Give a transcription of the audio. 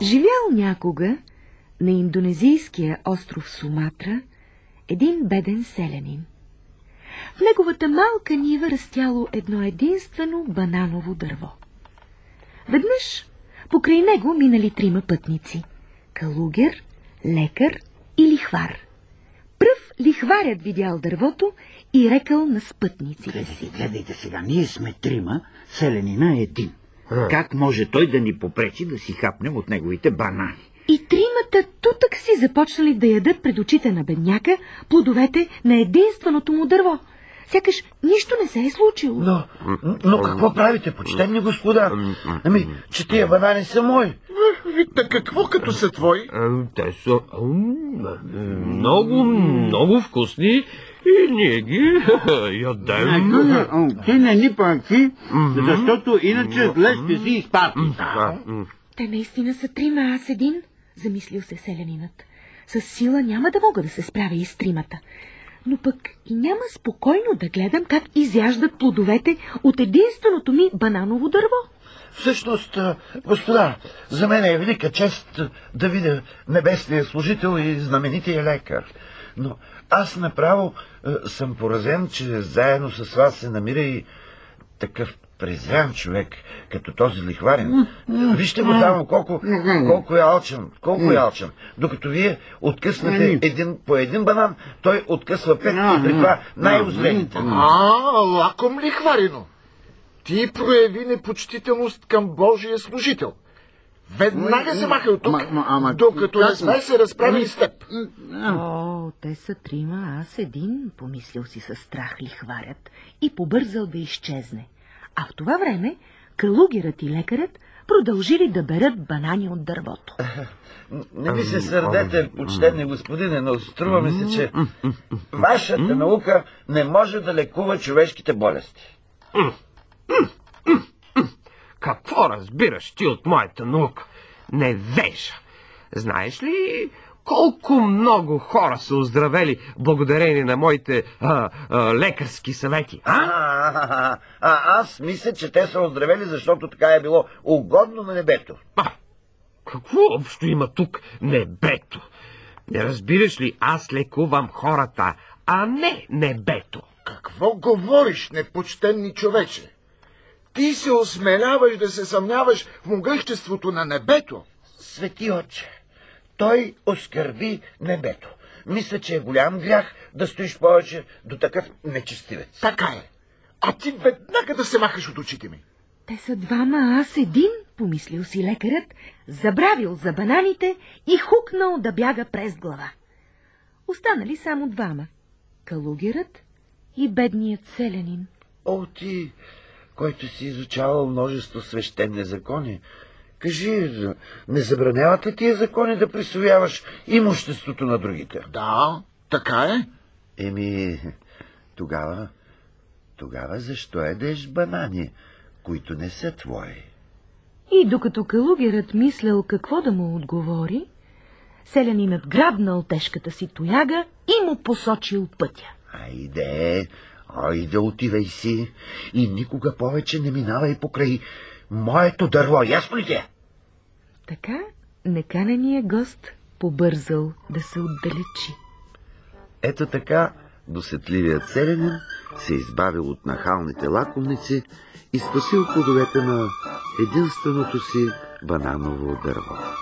Живял някога на индонезийския остров Суматра един беден селянин. В неговата малка нива растяло едно единствено бананово дърво. Веднъж покрай него минали трима пътници – калугер, лекар и лихвар. Пръв лихварят видял дървото и рекал на спътниците си: Гледайте сега, ние сме трима, селянина е един. Как може той да ни попречи да си хапнем от неговите банани? И тримата тутък си започнали да ядат пред очите на бедняка плодовете на единственото му дърво. Сякаш нищо не се е случило. Но какво правите, почтени господа? Че тия банани са мои. Та какво като са твои? Те са много вкусни и ние ги ядем. Ти не ни пънки, защото иначе зле ще си изпати. Те наистина са трима, аз един, замислил се селянинът. Със сила няма да мога да се справя и с тримата. Но пък и няма спокойно да гледам как изяждат плодовете от единственото ми бананово дърво. Всъщност, господа, за мен е велика чест да видя небесния служител и знаменития лекар. Но аз направо съм поразен, че заедно с вас се намира и такъв презрян човек, като този лихварен. Вижте го само колко е алчен. Докато вие откъснете по един банан, той откъсва 5, при това най-озрените. Лаком лихварино! Ти прояви непочтителност към Божия служител. Веднага се махай от тук, докато не сме се разправили с теб. О, те са трима, аз един, помислил си със страх лихварят и побързал да изчезне. А в това време калугерът и лекарят продължили да берат банани от дървото. Не ви се сърдете, почтени господине, но струва ми се, че вашата наука не може да лекува човешките болести. Какво разбираш ти от моята наука? Невежа! Знаеш ли колко много хора са оздравели благодарение на моите лекарски съвети? Аз мисля, че те са оздравели, защото така е било угодно на небето. Какво общо има тук небето? Не разбираш ли, аз лекувам хората, а не небето. Какво говориш, непочтенни човече? Ти се осмеляваш да се съмняваш в могъществото на небето. Свети отче, той оскърби небето. Мисля, че е голям грях да стоиш повече до такъв нечестивец. Така е. А ти веднага да се махаш от очите ми. Те са двама, аз един, помислил си лекарят, забравил за бананите и хукнал да бяга през глава. Останали само двама – калугерът и бедният селянин. О, ти, който си изучавал множество свещени закони, кажи, не забраняват ли тия закони да присвояваш имуществото на другите? Да, така е. Тогава защо едеш банани, които не са твои? И докато калугерът мислял какво да му отговори, селянинът грабнал тежката си тояга и му посочил пътя. Айде, отивай си и никога повече не минавай покрай моето дърво, ясно ли те? Така неканеният гост побързал да се отдалечи. Ето така досетливият селянин се избавил от нахалните лакомници и спасил плодовете на единственото си бананово дърво.